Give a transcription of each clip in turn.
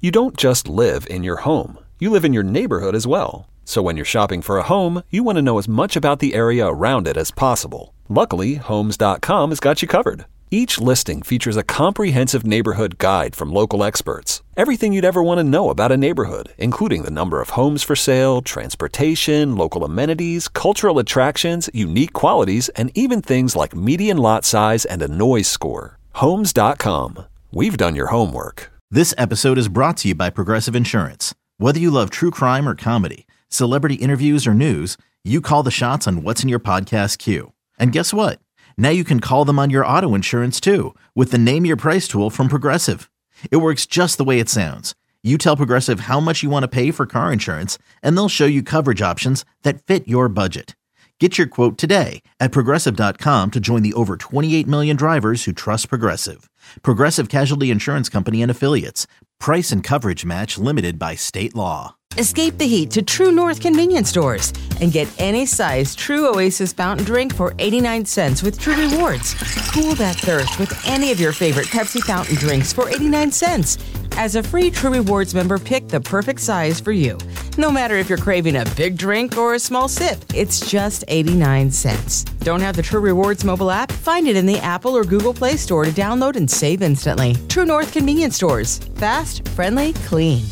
You don't just live in your home, you live in your neighborhood as well. So when you're shopping for a home, you want to know as much about the area around it as possible. Luckily, Homes.com has got you covered. Each listing features a comprehensive neighborhood guide from local experts. Everything you'd ever want to know about a neighborhood, including the number of homes for sale, transportation, local amenities, cultural attractions, unique qualities, and even things like median lot size and a noise score. Homes.com. We've done your homework. This episode is brought to you by Progressive Insurance. Whether you love true crime or comedy, celebrity interviews or news, you call the shots on what's in your podcast queue. And guess what? Now you can call them on your auto insurance too with the Name Your Price tool from Progressive. It works just the way it sounds. You tell Progressive how much you want to pay for car insurance, and they'll show you coverage options that fit your budget. Get your quote today at Progressive.com to join the over 28 million drivers who trust Progressive. Progressive Casualty Insurance Company and Affiliates. Price and coverage match limited by state law. Escape the heat to True North convenience stores and get any size True Oasis fountain drink for 89 cents with True Rewards. Cool that thirst with any of your favorite Pepsi fountain drinks for 89 cents. As a free True Rewards member, pick the perfect size for you. No matter if you're craving a big drink or a small sip, it's just 89 cents. Don't have the True Rewards mobile app? Find it in the Apple or Google Play Store to download and save instantly. True North convenience stores. Fast, friendly, clean.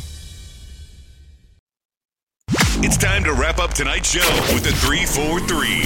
It's time to wrap up tonight's show with the 3-4-3.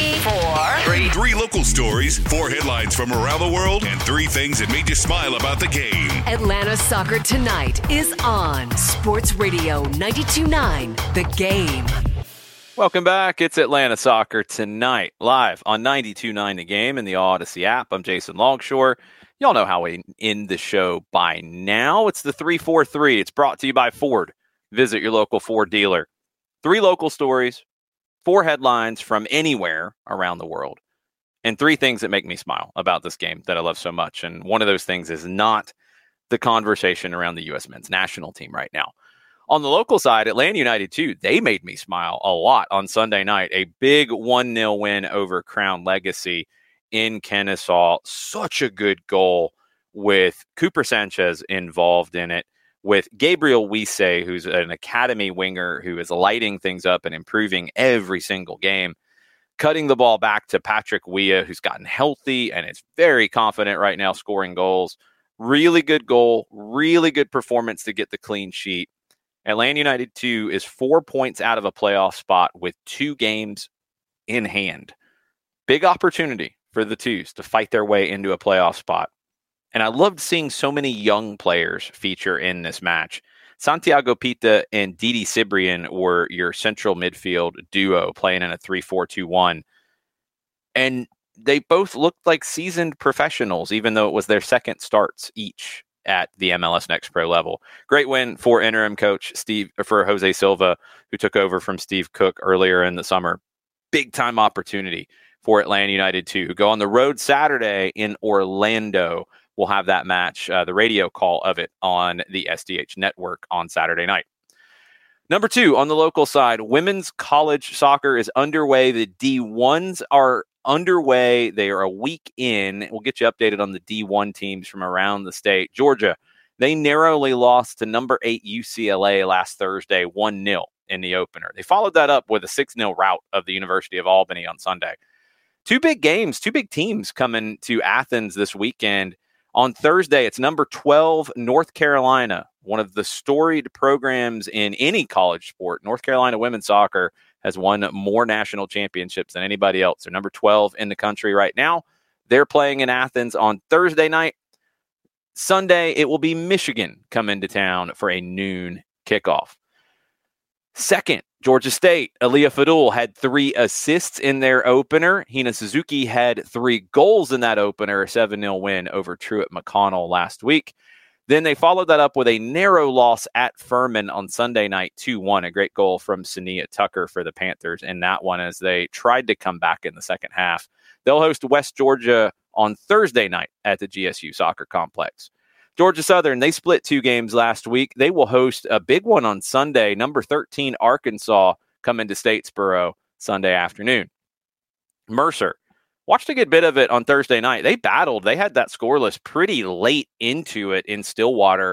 3-4-3. 3 local stories, 4 headlines from around the world, and 3 things that made you smile about the game. Atlanta Soccer Tonight is on Sports Radio 92.9 The Game. Welcome back. It's Atlanta Soccer Tonight, live on 92.9 The Game and the Odyssey app. I'm Jason Longshore. Y'all know how we end the show by now. It's the 3-4-3. It's brought to you by Ford. Visit your local Ford dealer. 3 local stories, 4 headlines from anywhere around the world, and 3 things that make me smile about this game that I love so much. And one of those things is not the conversation around the U.S. men's national team right now. On the local side, Atlanta United, too, they made me smile a lot on Sunday night. A big 1-0 win over Crown Legacy in Kennesaw. Such a good goal with Cooper Sanchez involved in it, with Gabriel Wise, who's an academy winger who is lighting things up and improving every single game, cutting the ball back to Patrick Weah, who's gotten healthy and is very confident right now scoring goals. Really good goal, really good performance to get the clean sheet. Atlanta United 2 is 4 points out of a playoff spot with 2 games in hand. Big opportunity for the Twos to fight their way into a playoff spot. And I loved seeing so many young players feature in this match. Santiago Pita and Didi Cibrian were your central midfield duo playing in a 3-4-2-1. And they both looked like seasoned professionals, even though it was their second starts each at the MLS Next Pro level. Great win for interim coach Jose Silva, who took over from Steve Cook earlier in the summer. Big time opportunity for Atlanta United to go on the road Saturday in Orlando. We'll have that match, the radio call of it on the SDH network on Saturday night. Number 2, on the local side, women's college soccer is underway. The D1s are underway. They are a week in. We'll get you updated on the D1 teams from around the state. Georgia, they narrowly lost to number 8 UCLA last Thursday, 1-0 in the opener. They followed that up with a 6-0 rout of the University of Albany on Sunday. 2 big games, 2 big teams coming to Athens this weekend. On Thursday, it's number 12, North Carolina, one of the storied programs in any college sport. North Carolina women's soccer has won more national championships than anybody else. They're number 12 in the country right now. They're playing in Athens on Thursday night. Sunday, it will be Michigan come into town for a noon kickoff. Second, Georgia State, Aaliyah Fadul had 3 assists in their opener. Hina Suzuki had 3 goals in that opener, a 7-0 win over Truett McConnell last week. Then they followed that up with a narrow loss at Furman on Sunday night, 2-1. A great goal from Sania Tucker for the Panthers in that one as they tried to come back in the second half. They'll host West Georgia on Thursday night at the GSU Soccer Complex. Georgia Southern, they split 2 games last week. They will host a big one on Sunday. Number 13, Arkansas, come into Statesboro Sunday afternoon. Mercer, watched a good bit of it on Thursday night. They battled. They had that scoreless pretty late into it in Stillwater,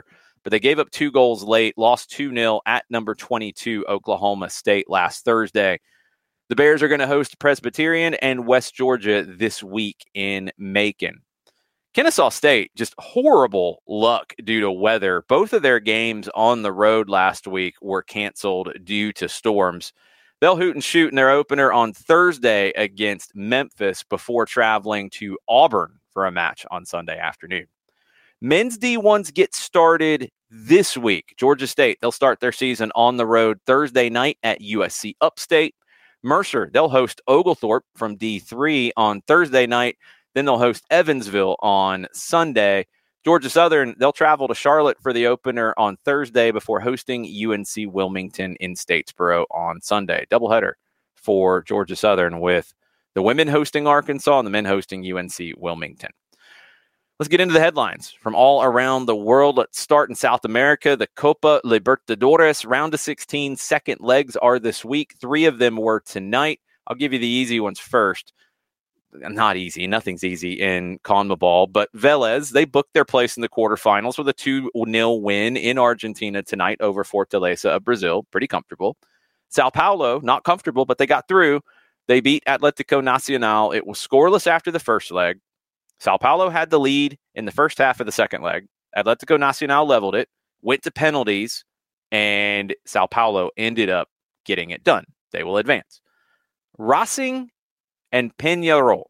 but they gave up 2 goals late, lost 2-0 at number 22 Oklahoma State last Thursday. The Bears are going to host Presbyterian and West Georgia this week in Macon. Kennesaw State, just horrible luck due to weather. Both of their games on the road last week were canceled due to storms. They'll hoot and shoot in their opener on Thursday against Memphis before traveling to Auburn for a match on Sunday afternoon. Men's D1s get started this week. Georgia State, they'll start their season on the road Thursday night at USC Upstate. Mercer, they'll host Oglethorpe from D3 on Thursday night. Then they'll host Evansville on Sunday. Georgia Southern, they'll travel to Charlotte for the opener on Thursday before hosting UNC Wilmington in Statesboro on Sunday. Doubleheader for Georgia Southern with the women hosting Arkansas and the men hosting UNC Wilmington. Let's get into the headlines from all around the world. Let's start in South America. The Copa Libertadores round of 16 second legs are this week. 3 of them were tonight. I'll give you the easy ones first. Not easy. Nothing's easy in CONMEBOL, but Vélez, they booked their place in the quarterfinals with a 2-0 win in Argentina tonight over Fortaleza of Brazil. Pretty comfortable. Sao Paulo, not comfortable, but they got through. They beat Atlético Nacional. It was scoreless after the first leg. Sao Paulo had the lead in the first half of the second leg. Atlético Nacional leveled it, went to penalties, and Sao Paulo ended up getting it done. They will advance. Racing and Peñarol,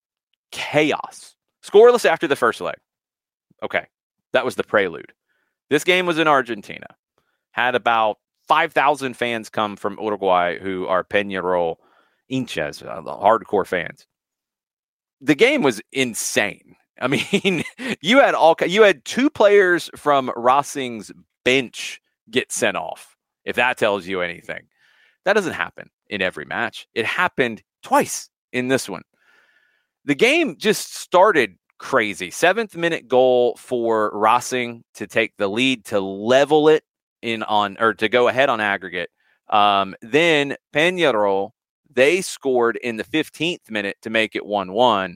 chaos. Scoreless after the first leg. Okay, that was the prelude. This game was in Argentina. Had about 5,000 fans come from Uruguay who are Peñarol hinchas, hardcore fans. The game was insane. I mean, you had 2 players from Racing's bench get sent off, if that tells you anything. That doesn't happen in every match. It happened twice in this one. The game just started crazy. 7th minute goal for Racing to take the lead, to level it to go ahead on aggregate. Then Peñarol, they scored in the 15th minute to make it 1-1.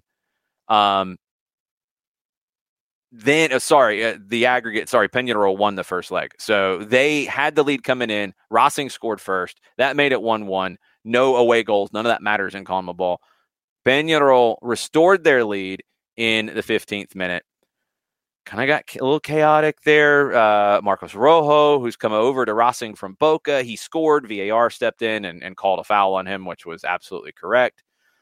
Peñarol won the first leg. So they had the lead coming in. Racing scored first. That made it 1-1. No away goals. None of that matters in CONMEBOL. Peñarol restored their lead in the 15th minute. Kind of got a little chaotic there. Marcos Rojo, who's come over to Racing from Boca, he scored. VAR stepped in and called a foul on him, which was absolutely correct.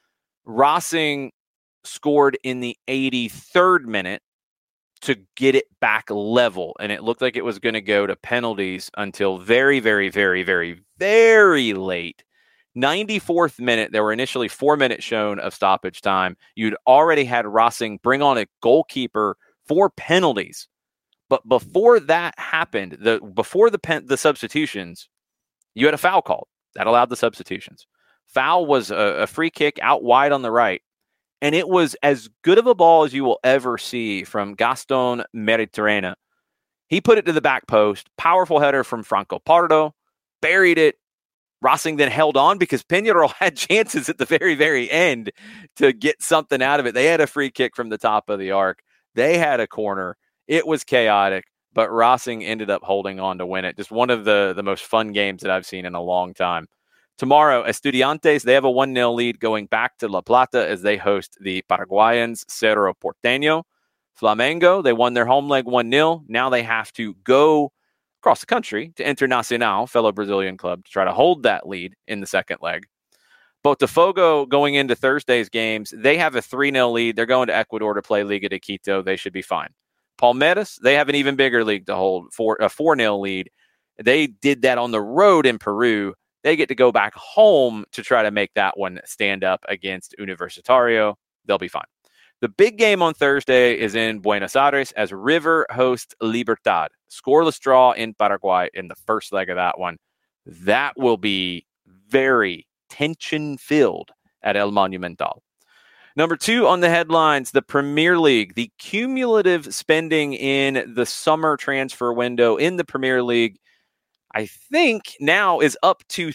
Racing scored in the 83rd minute to get it back level, and it looked like it was going to go to penalties until very, very, very, very, very late. 94th minute, there were initially 4 minutes shown of stoppage time. You'd already had Racing bring on a goalkeeper for penalties. But before that happened, before the substitutions, you had a foul called. That allowed the substitutions. Foul was a free kick out wide on the right. And it was as good of a ball as you will ever see from Gaston Meritorena. He put it to the back post. Powerful header from Franco Pardo. Buried it. Racing then held on because Peñarol had chances at the very, very end to get something out of it. They had a free kick from the top of the arc. They had a corner. It was chaotic, but Racing ended up holding on to win it. Just one of the most fun games that I've seen in a long time. Tomorrow, Estudiantes, they have a 1-0 lead going back to La Plata as they host the Paraguayans Cerro Porteño. Flamengo, they won their home leg 1-0. Now they have to go across the country to Internacional, fellow Brazilian club, to try to hold that lead in the second leg. Botafogo, going into Thursday's games, they have a 3-0 lead. They're going to Ecuador to play Liga de Quito. They should be fine. Palmeiras, they have an even bigger league to hold, for a 4-0 lead. They did that on the road in Peru. They get to go back home to try to make that one stand up against Universitario. They'll be fine. The big game on Thursday is in Buenos Aires as River hosts Libertad. Scoreless draw in Paraguay in the first leg of that one. That will be very tension-filled at El Monumental. Number 2 on the headlines, the Premier League. The cumulative spending in the summer transfer window in the Premier League, I think now is up to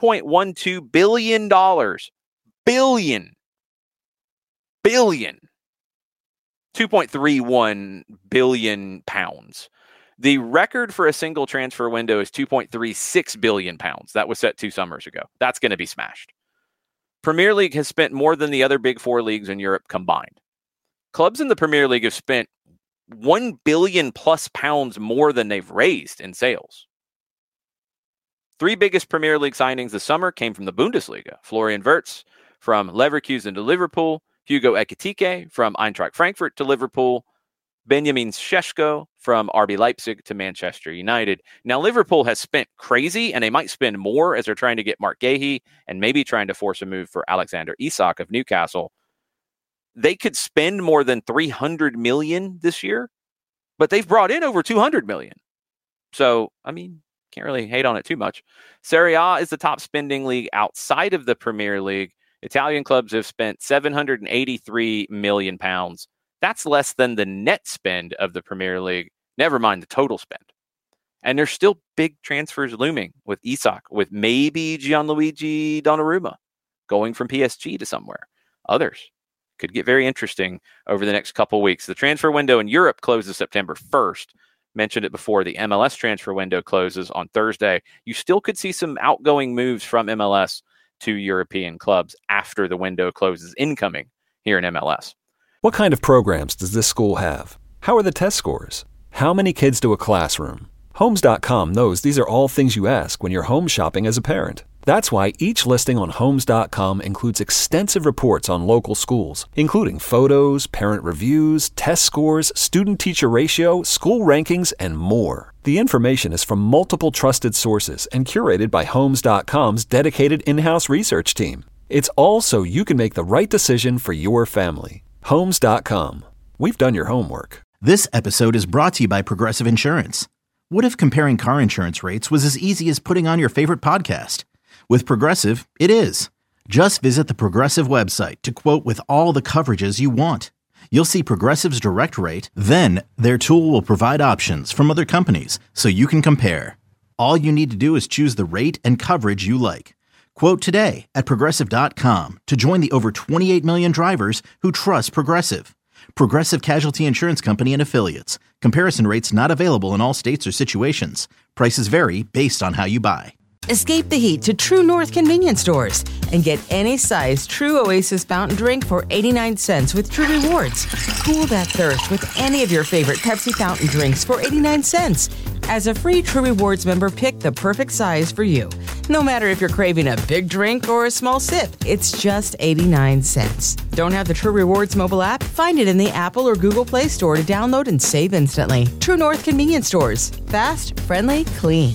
$3.12 billion. Billion. 2.31 billion pounds. The record for a single transfer window is 2.36 billion pounds. That was set 2 summers ago. That's going to be smashed. Premier League has spent more than the other big 4 leagues in Europe combined. Clubs in the Premier League have spent 1 billion plus pounds more than they've raised in sales. 3 biggest Premier League signings this summer came from the Bundesliga. Florian Wirtz from Leverkusen to Liverpool, Hugo Ekitike from Eintracht Frankfurt to Liverpool, Benjamin Šeško from RB Leipzig to Manchester United. Now, Liverpool has spent crazy, and they might spend more as they're trying to get Mark Gahey and maybe trying to force a move for Alexander Isak of Newcastle. They could spend more than 300 million this year, but they've brought in over 200 million. So, I mean, can't really hate on it too much. Serie A is the top spending league outside of the Premier League. Italian clubs have spent 783 million pounds. That's less than the net spend of the Premier League, never mind the total spend. And there's still big transfers looming with Isak, with maybe Gianluigi Donnarumma going from PSG to somewhere. Others could get very interesting over the next couple weeks. The transfer window in Europe closes September 1st. Mentioned it before, the MLS transfer window closes on Thursday. You still could see some outgoing moves from MLS to European clubs after the window closes incoming here in MLS. What kind of programs does this school have? How are the test scores? How many kids do a classroom? Homes.com knows these are all things you ask when you're home shopping as a parent. That's why each listing on Homes.com includes extensive reports on local schools, including photos, parent reviews, test scores, student-teacher ratio, school rankings, and more. The information is from multiple trusted sources and curated by Homes.com's dedicated in-house research team. It's all so you can make the right decision for your family. Homes.com. We've done your homework. This episode is brought to you by Progressive Insurance. What if comparing car insurance rates was as easy as putting on your favorite podcast? With Progressive, it is. Just visit the Progressive website to quote with all the coverages you want. You'll see Progressive's direct rate, then their tool will provide options from other companies so you can compare. All you need to do is choose the rate and coverage you like. Quote today at Progressive.com to join the over 28 million drivers who trust Progressive. Progressive Casualty Insurance Company and Affiliates. Comparison rates not available in all states or situations. Prices vary based on how you buy. Escape the heat to True North convenience stores and get any size True Oasis fountain drink for 89 cents with True Rewards. Cool that thirst with any of your favorite Pepsi fountain drinks for 89 cents. As a free True Rewards member, pick the perfect size for you. No matter if you're craving a big drink or a small sip, it's just 89 cents. Don't have the True Rewards mobile app? Find it in the Apple or Google Play Store to download and save instantly. True North convenience stores. Fast, friendly, clean.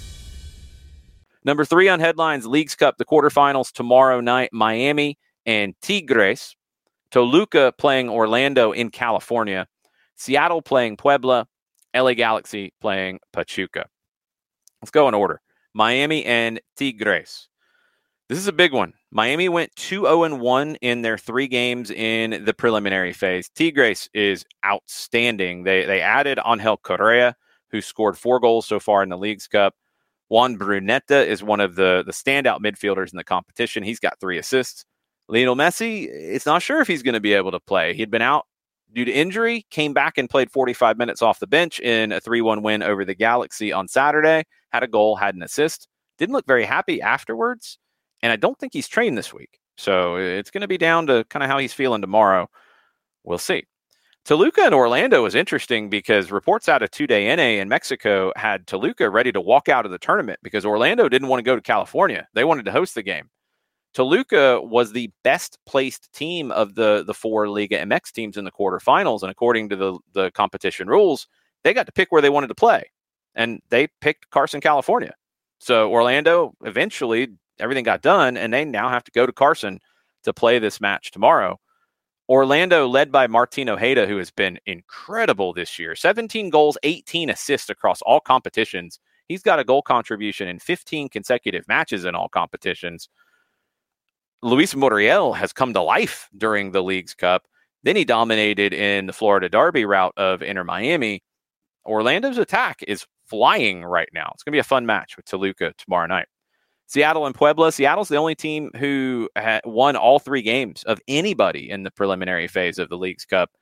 Number 3 on headlines, Leagues Cup, the quarterfinals tomorrow night, Miami and Tigres. Toluca playing Orlando in California. Seattle playing Puebla. LA Galaxy playing Pachuca. Let's go in order. Miami and Tigres. This is a big one. Miami went 2-0-1 in their 3 games in the preliminary phase. Tigres is outstanding. They added Angel Correa, who scored 4 goals so far in the Leagues Cup. Juan Bruneta is one of the standout midfielders in the competition. He's got 3 assists. Lionel Messi, it's not sure if he's going to be able to play. He'd been out due to injury, came back and played 45 minutes off the bench in a 3-1 win over the Galaxy on Saturday. Had a goal, had an assist. Didn't look very happy afterwards, and I don't think he's trained this week. So it's going to be down to kind of how he's feeling tomorrow. We'll see. Toluca and Orlando is interesting because reports out of TUDN in Mexico had Toluca ready to walk out of the tournament because Orlando didn't want to go to California. They wanted to host the game. Toluca was the best placed team of the 4 Liga MX teams in the quarterfinals. And according to the competition rules, they got to pick where they wanted to play. And they picked Carson, California. So Orlando, eventually, everything got done, and they now have to go to Carson to play this match tomorrow. Orlando, led by Martin Ojeda, who has been incredible this year. 17 goals, 18 assists across all competitions. He's got a goal contribution in 15 consecutive matches in all competitions. Luis Muriel has come to life during the Leagues Cup. Then he dominated in the Florida Derby route of Inter Miami. Orlando's attack is flying right now. It's going to be a fun match with Toluca tomorrow night. Seattle and Puebla. Seattle's the only team who won all 3 games of anybody in the preliminary phase of the Leagues Cup.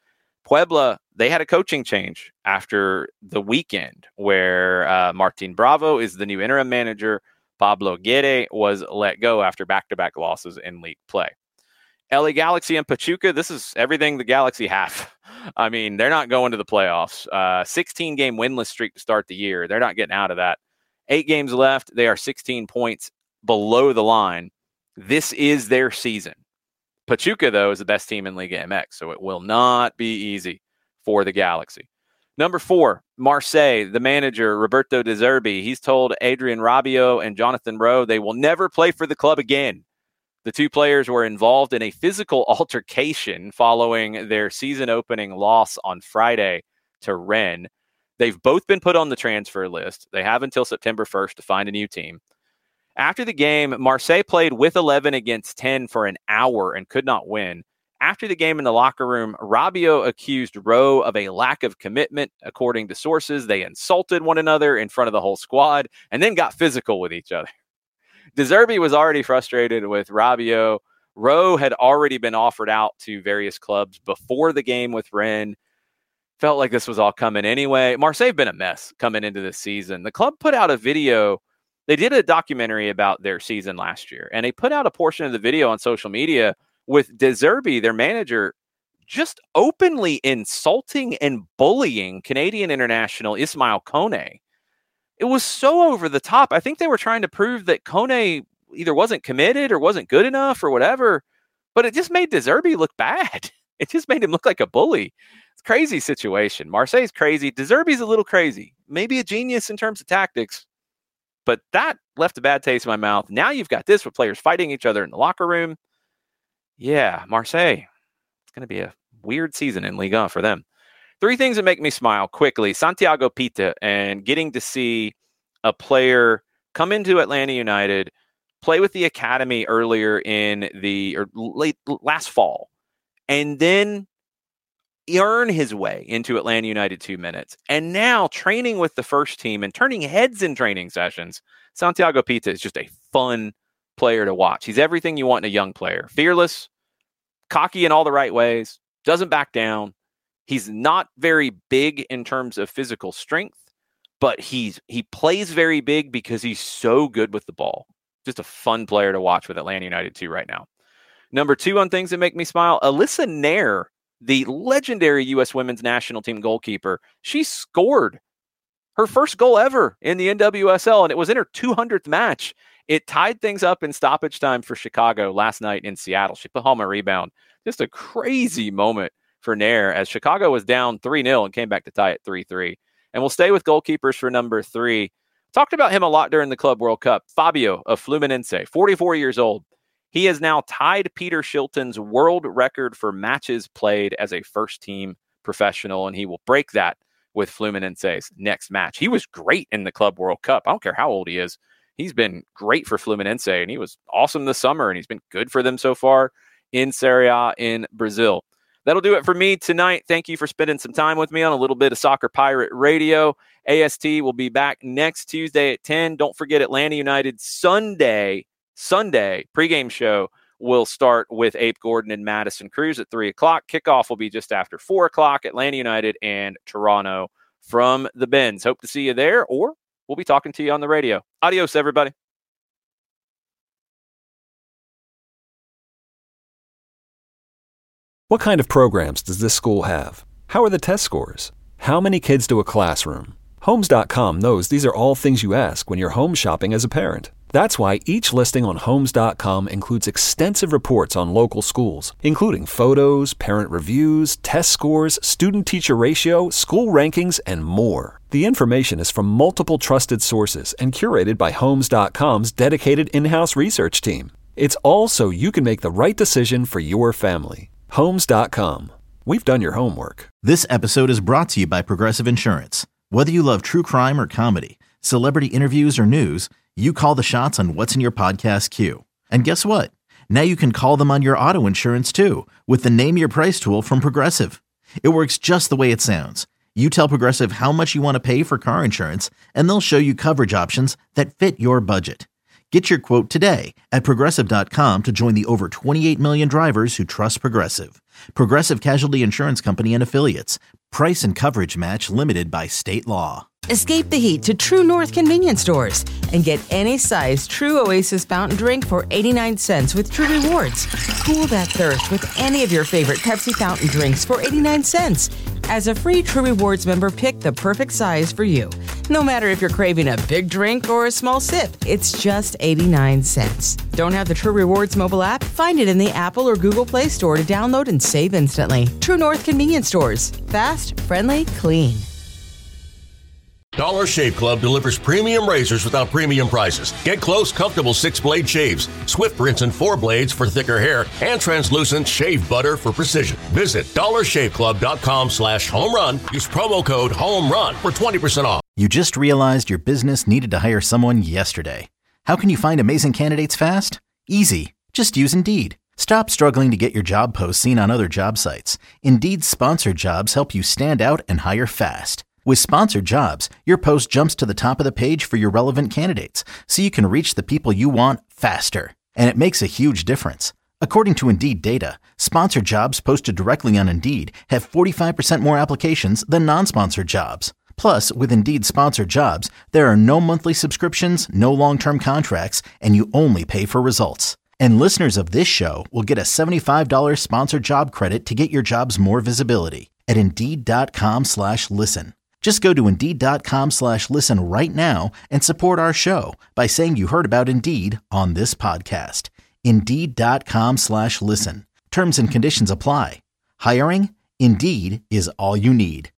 Puebla, they had a coaching change after the weekend where Martin Bravo is the new interim manager. Pablo Guede was let go after back-to-back losses in league play. LA Galaxy and Pachuca, this is everything the Galaxy have. I mean, they're not going to the playoffs. 16-game winless streak to start the year. They're not getting out of that. 8 games left. They are 16 points below the line. This is their season. Pachuca, though, is the best team in Liga MX, so it will not be easy for the Galaxy. Number 4, Marseille, the manager, Roberto De Zerbi. He's told Adrien Rabiot and Jonathan Rowe they will never play for the club again. The 2 players were involved in a physical altercation following their season-opening loss on Friday to Rennes. They've both been put on the transfer list. They have until September 1st to find a new team. After the game, Marseille played with 11 against 10 for an hour and could not win. After the game in the locker room, Rabiot accused Rowe of a lack of commitment. According to sources, they insulted one another in front of the whole squad and then got physical with each other. De Zerbi was already frustrated with Rabiot. Rowe had already been offered out to various clubs before the game with Rennes. Felt like this was all coming anyway. Marseille have been a mess coming into this season. The club put out a video. They did a documentary about their season last year, and they put out a portion of the video on social media with De Zerbi, their manager, just openly insulting and bullying Canadian international Ismail Kone. It was so over the top. I think they were trying to prove that Kone either wasn't committed or wasn't good enough or whatever, but it just made De Zerbi look bad. It just made him look like a bully. It's a crazy situation. Marseille's crazy. De Zerbi's a little crazy. Maybe a genius in terms of tactics, but that left a bad taste in my mouth. Now you've got this with players fighting each other in the locker room. Yeah, Marseille. It's going to be a weird season in Ligue 1 for them. 3 things that make me smile quickly. Santiago Pita, and getting to see a player come into Atlanta United, play with the academy earlier in last fall, and then earn his way into Atlanta United 2 minutes. And now training with the first team and turning heads in training sessions. Santiago Pita is just a fun player to watch. He's everything you want in a young player. Fearless, cocky in all the right ways, doesn't back down. He's not very big in terms of physical strength, but he plays very big because he's so good with the ball. Just a fun player to watch with Atlanta United 2 right now. Number 2 on things that make me smile, Alyssa Nair, the legendary U.S. women's national team goalkeeper. She scored her first goal ever in the NWSL, and it was in her 200th match. It tied things up in stoppage time for Chicago last night in Seattle. She put home a rebound. Just a crazy moment for Nair as Chicago was down 3-0 and came back to tie it 3-3. And we'll stay with goalkeepers for number 3. Talked about him a lot during the Club World Cup. Fabio of Fluminense, 44 years old. He has now tied Peter Shilton's world record for matches played as a first-team professional, and he will break that with Fluminense's next match. He was great in the Club World Cup. I don't care how old he is. He's been great for Fluminense, and he was awesome this summer, and he's been good for them so far in Serie A in Brazil. That'll do it for me tonight. Thank you for spending some time with me on a little bit of Soccer Pirate Radio. AST will be back next Tuesday at 10. Don't forget Atlanta United Sunday pregame show will start with Abe Gordon and Madison Cruz at 3 o'clock. Kickoff will be just after 4 o'clock. Atlanta United and Toronto from the Benz. Hope to see you there, or we'll be talking to you on the radio. Adios, everybody. What kind of programs does this school have? How are the test scores? How many kids do a classroom? Homes.com knows these are all things you ask when you're home shopping as a parent. That's why each listing on Homes.com includes extensive reports on local schools, including photos, parent reviews, test scores, student-teacher ratio, school rankings, and more. The information is from multiple trusted sources and curated by Homes.com's dedicated in-house research team. It's all so you can make the right decision for your family. Homes.com. We've done your homework. This episode is brought to you by Progressive Insurance. Whether you love true crime or comedy, celebrity interviews or news, you call the shots on what's in your podcast queue. And guess what? Now you can call them on your auto insurance too with the Name Your Price tool from Progressive. It works just the way it sounds. You tell Progressive how much you want to pay for car insurance, and they'll show you coverage options that fit your budget. Get your quote today at Progressive.com to join the over 28 million drivers who trust Progressive. Progressive Casualty Insurance Company and Affiliates. Price and coverage match limited by state law. Escape the heat to True North convenience stores and get any size True Oasis fountain drink for 89 cents with True Rewards. Cool that thirst with any of your favorite Pepsi fountain drinks for 89 cents. As a free True Rewards member, pick the perfect size for you. No matter if you're craving a big drink or a small sip, it's just 89 cents. Don't have the True Rewards mobile app? Find it in the Apple or Google Play Store to download and save instantly. True North convenience stores. Fast, friendly, clean. Dollar Shave Club delivers premium razors without premium prices. Get close, comfortable 6-blade shaves, swift rinse and 4 blades for thicker hair, and translucent shave butter for precision. Visit dollarshaveclub.com/home run. Use promo code HOMERUN for 20% off. You just realized your business needed to hire someone yesterday. How can you find amazing candidates fast? Easy. Just use Indeed. Stop struggling to get your job posts seen on other job sites. Indeed's sponsored jobs help you stand out and hire fast. With sponsored jobs, your post jumps to the top of the page for your relevant candidates, so you can reach the people you want faster. And it makes a huge difference. According to Indeed data, sponsored jobs posted directly on Indeed have 45% more applications than non-sponsored jobs. Plus, with Indeed sponsored jobs, there are no monthly subscriptions, no long-term contracts, and you only pay for results. And listeners of this show will get a $75 sponsored job credit to get your jobs more visibility at Indeed.com/listen. Just go to Indeed.com/listen right now and support our show by saying you heard about Indeed on this podcast. Indeed.com/listen. Terms and conditions apply. Hiring? Indeed is all you need.